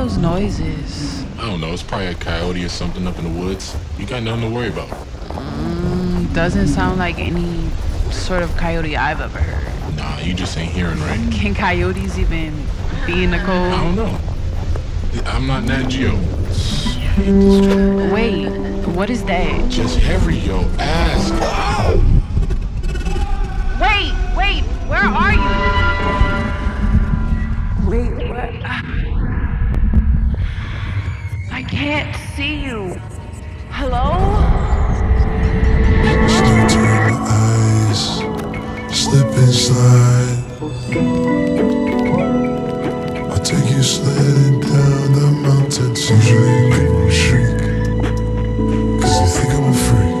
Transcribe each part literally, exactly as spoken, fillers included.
those noises? I don't know, it's probably a coyote or something up in the woods. You got nothing to worry about. Mm, doesn't sound like any sort of coyote I've ever heard. Nah, you just ain't hearing right. Can coyotes even be in the cold? I don't know. I'm not Nat Geo. Wait, what is that? Just Harry, yo. Ask. Wait, wait, where are you? Wait, what? I can't see you. Hello? Start to my eyes, slip and slide. I take you sledding down the mountains. Usually people shriek, cause they think I'm a freak.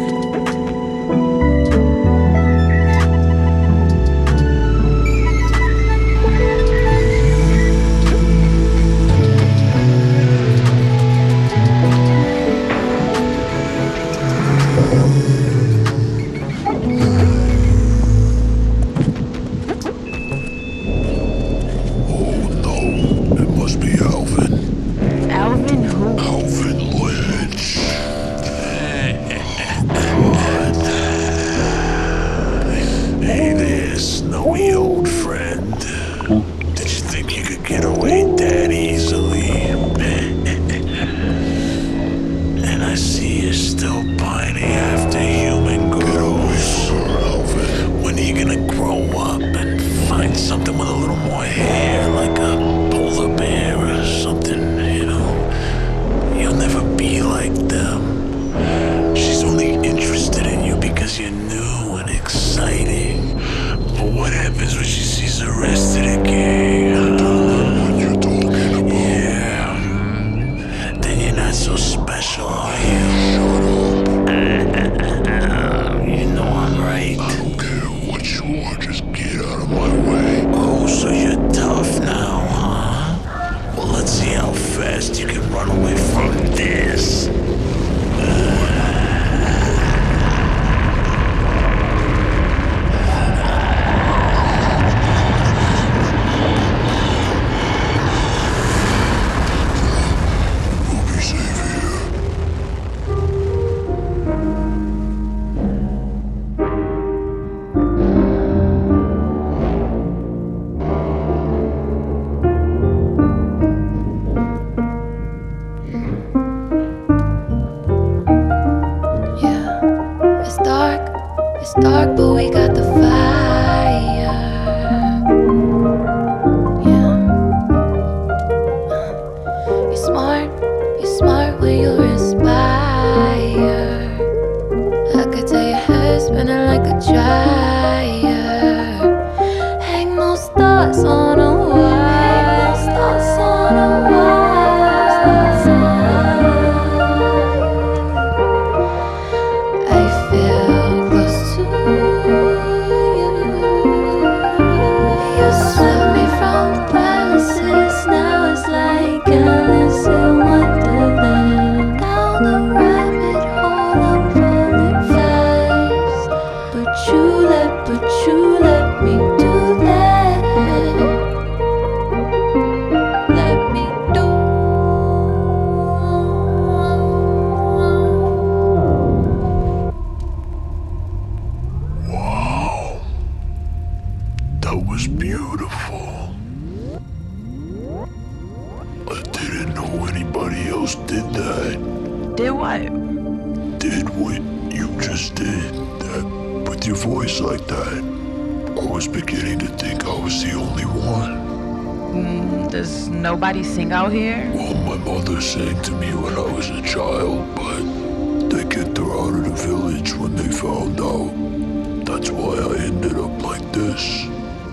Nobody sing out here? Well, my mother sang to me when I was a child, but they kicked her out of the village when they found out. That's why I ended up like this.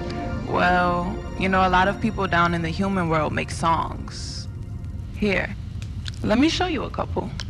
Well, you know, a lot of people down in the human world make songs. Here, let me show you a couple.